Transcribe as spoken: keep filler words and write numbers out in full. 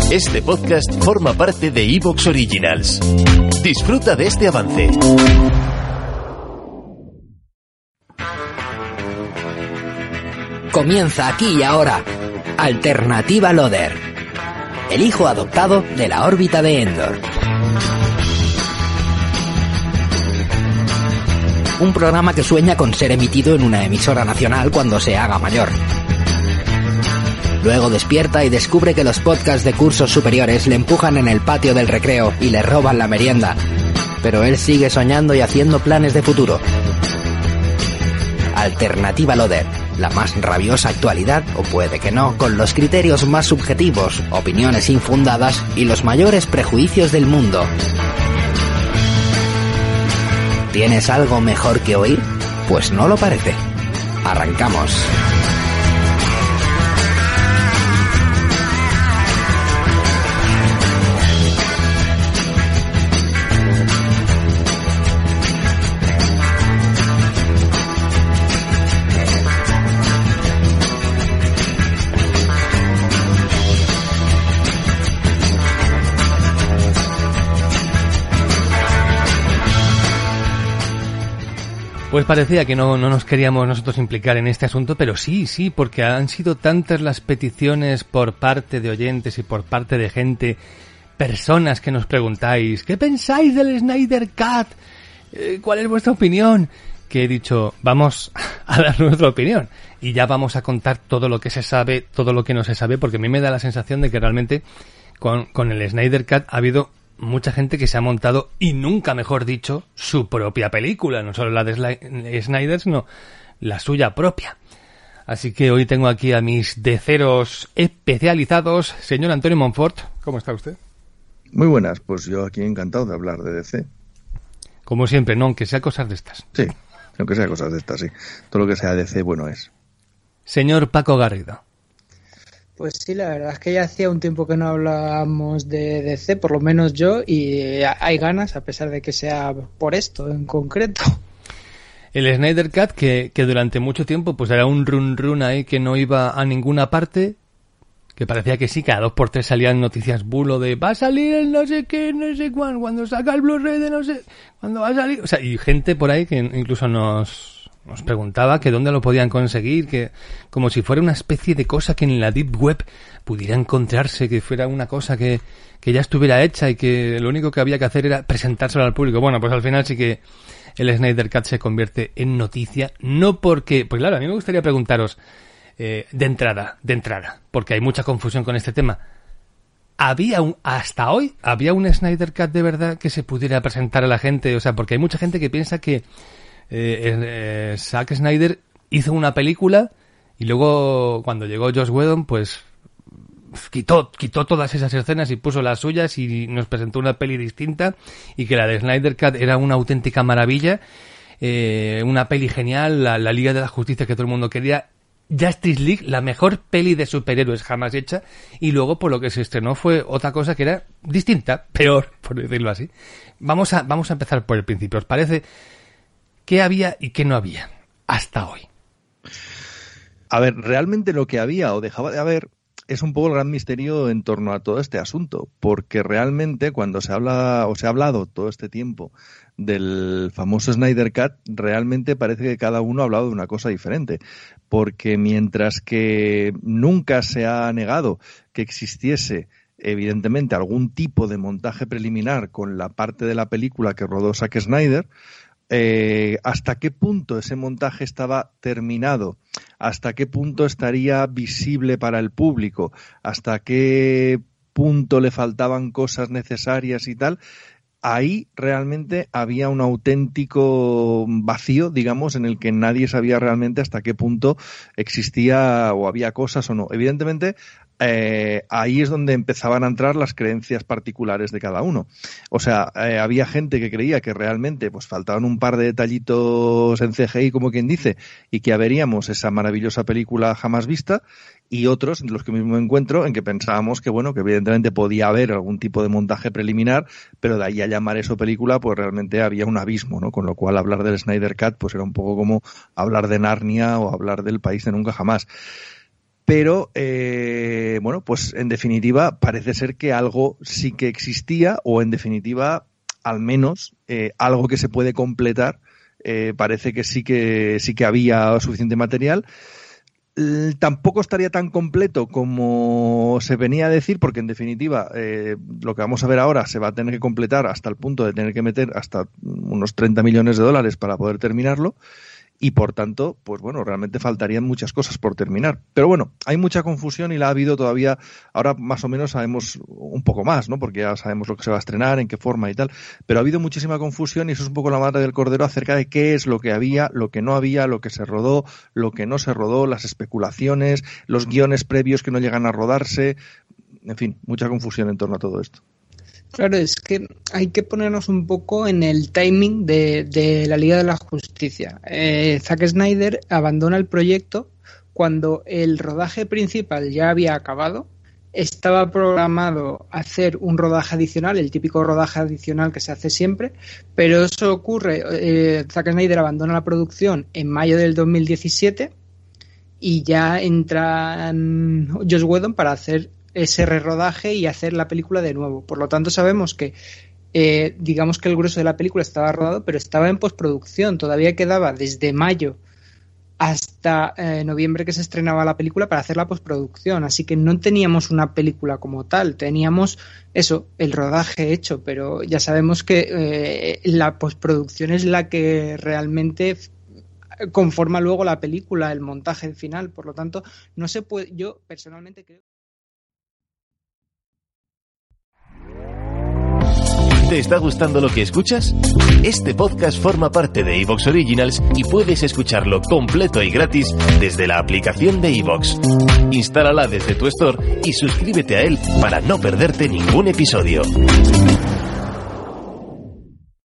Este podcast forma parte de iVoox Originals. Disfruta de este avance. Comienza aquí y ahora Alternativa Loader, el hijo adoptado de la órbita de Endor. Un programa que sueña con ser emitido en una emisora nacional cuando se haga mayor. Luego despierta y descubre que los podcasts de cursos superiores le empujan en el patio del recreo y le roban la merienda. Pero él sigue soñando y haciendo planes de futuro. Alternativa Loader, la más rabiosa actualidad, o puede que no, con los criterios más subjetivos, opiniones infundadas y los mayores prejuicios del mundo. ¿Tienes algo mejor que oír? Pues no lo parece. Arrancamos. Pues parecía que no, no nos queríamos nosotros implicar en este asunto, pero sí, sí, porque han sido tantas las peticiones por parte de oyentes y por parte de gente, personas que nos preguntáis, ¿qué pensáis del Snyder Cut? Eh, ¿Cuál es vuestra opinión? Que he dicho, vamos a dar nuestra opinión y ya vamos a contar todo lo que se sabe, todo lo que no se sabe, porque a mí me da la sensación de que realmente con, con el Snyder Cut ha habido mucha gente que se ha montado, y nunca mejor dicho, su propia película, no solo la de Snyder, sino la suya propia. Así que hoy tengo aquí a mis deceros especializados. Señor Antonio Monfort, ¿cómo está usted? Muy buenas, pues yo aquí encantado de hablar de D C. Como siempre, no, aunque sea cosas de estas. Sí, aunque sea cosas de estas, sí. Todo lo que sea D C, bueno es. Señor Paco Garrido. Pues sí, la verdad es que ya hacía un tiempo que no hablábamos de D C, por lo menos yo, y hay ganas, a pesar de que sea por esto en concreto. El Snyder Cut, que, que durante mucho tiempo pues era un run run ahí que no iba a ninguna parte, que parecía que sí, cada dos por tres salían noticias bulo de va a salir el no sé qué, no sé cuándo, cuando saca el Blu-ray de no sé, cuando va a salir, o sea, y gente por ahí que incluso nos... Nos preguntaba que dónde lo podían conseguir, que como si fuera una especie de cosa que en la Deep Web pudiera encontrarse, que fuera una cosa que, que ya estuviera hecha y que lo único que había que hacer era presentárselo al público. Bueno, pues al final sí que el Snyder Cut se convierte en noticia, no porque... Pues claro, a mí me gustaría preguntaros eh, de entrada, de entrada, porque hay mucha confusión con este tema. ¿Había un, hasta hoy, había un Snyder Cut de verdad que se pudiera presentar a la gente? O sea, porque hay mucha gente que piensa que Eh, eh, Zack Snyder hizo una película y luego cuando llegó Joss Whedon pues quitó, quitó todas esas escenas y puso las suyas y nos presentó una peli distinta, y que la de Snyder Cut era una auténtica maravilla, eh, una peli genial, la, la Liga de la Justicia que todo el mundo quería, Justice League, la mejor peli de superhéroes jamás hecha, y luego por lo que se estrenó fue otra cosa que era distinta, peor, por decirlo así. Vamos a, vamos a empezar por el principio. ¿Os parece qué había y qué no había hasta hoy? A ver, realmente lo que había o dejaba de haber es un poco el gran misterio en torno a todo este asunto, porque realmente cuando se habla o se ha hablado todo este tiempo del famoso Snyder Cut, realmente parece que cada uno ha hablado de una cosa diferente, porque mientras que nunca se ha negado que existiese evidentemente algún tipo de montaje preliminar con la parte de la película que rodó Zack Snyder, Eh, hasta qué punto ese montaje estaba terminado, hasta qué punto estaría visible para el público, hasta qué punto le faltaban cosas necesarias y tal, ahí realmente había un auténtico vacío, digamos, en el que nadie sabía realmente hasta qué punto existía o había cosas o no. Evidentemente, eh, ahí es donde empezaban a entrar las creencias particulares de cada uno. O sea, eh, había gente que creía que realmente pues faltaban un par de detallitos en C G I, como quien dice, y que veríamos esa maravillosa película jamás vista, y otros, entre los que mismo me encuentro, en que pensábamos que, bueno, que evidentemente podía haber algún tipo de montaje preliminar, pero de ahí a llamar eso película, pues realmente había un abismo, ¿no? Con lo cual hablar del Snyder Cut pues era un poco como hablar de Narnia o hablar del País de Nunca Jamás. pero eh, bueno, pues en definitiva parece ser que algo sí que existía, o en definitiva al menos eh, algo que se puede completar. Eh, parece que sí que sí que había suficiente material. Eh, tampoco estaría tan completo como se venía a decir, porque en definitiva eh, lo que vamos a ver ahora se va a tener que completar hasta el punto de tener que meter hasta unos treinta millones de dólares para poder terminarlo. Y por tanto, pues bueno, realmente faltarían muchas cosas por terminar. Pero bueno, hay mucha confusión y la ha habido todavía. Ahora más o menos sabemos un poco más, ¿no? Porque ya sabemos lo que se va a estrenar, en qué forma y tal. Pero ha habido muchísima confusión y eso es un poco la madre del cordero acerca de qué es lo que había, lo que no había, lo que se rodó, lo que no se rodó, las especulaciones, los guiones previos que no llegan a rodarse. En fin, mucha confusión en torno a todo esto. Claro, es que hay que ponernos un poco en el timing de, de la Liga de la Justicia. Eh, Zack Snyder abandona el proyecto cuando el rodaje principal ya había acabado. Estaba programado hacer un rodaje adicional, el típico rodaje adicional que se hace siempre, pero eso ocurre, eh, Zack Snyder abandona la producción en mayo del dos mil diecisiete y ya entra Joss Whedon para hacer ese rerodaje y hacer la película de nuevo. Por lo tanto, sabemos que eh, digamos que el grueso de la película estaba rodado, pero estaba en postproducción. Todavía quedaba desde mayo hasta eh, noviembre que se estrenaba la película para hacer la postproducción. Así que no teníamos una película como tal. Teníamos eso, el rodaje hecho, pero ya sabemos que eh, la postproducción es la que realmente conforma luego la película, el montaje final. Por lo tanto, no se puede. Yo personalmente creo. ¿Te está gustando lo que escuchas? Este podcast forma parte de iVoox Originals y puedes escucharlo completo y gratis desde la aplicación de iVoox. Instálala desde tu store y suscríbete a él para no perderte ningún episodio.